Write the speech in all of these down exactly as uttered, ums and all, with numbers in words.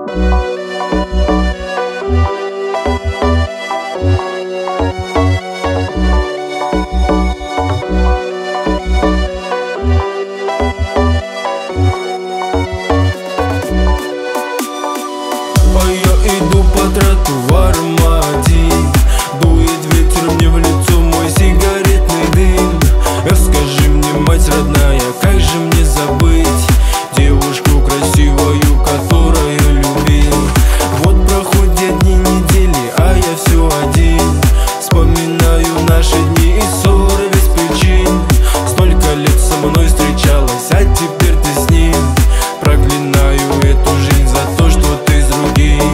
Иду по тротуарам один, дует ветер мне в лицо мой сигаретный дым. Расскажи мне, мать родная, как же мне забыть девушку красивую, которую любил? Вот проходят дни, недели, а я все один. Вспоминаю наши дни и ссоры без причин. Столько лет со мной встречалась, а теперь ты с ним. Проклинаю эту жизнь за то, что ты с другим.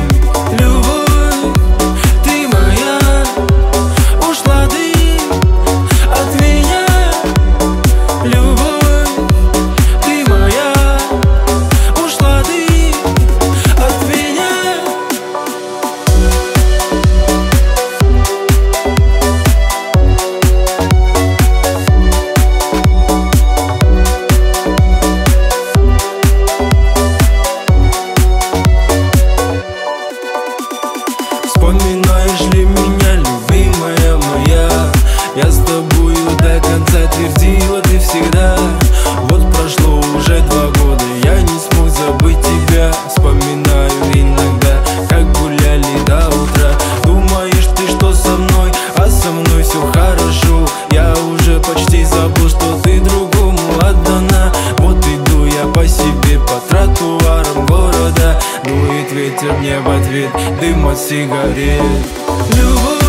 Вспоминаешь ли меня, любимая моя? Я с тобою до конца твердила, ты всегда. Вот прошло уже два года, я не смог забыть тебя. Вспоминаю иногда, как гуляли до утра. Думаешь ты, что со мной, а со мной все хорошо. Я уже почти забыл, что ты другому отдана. Вот иду я по себе, по тротуарам города. Дует ветер мне в ответ, дым от сигарет. Любовь.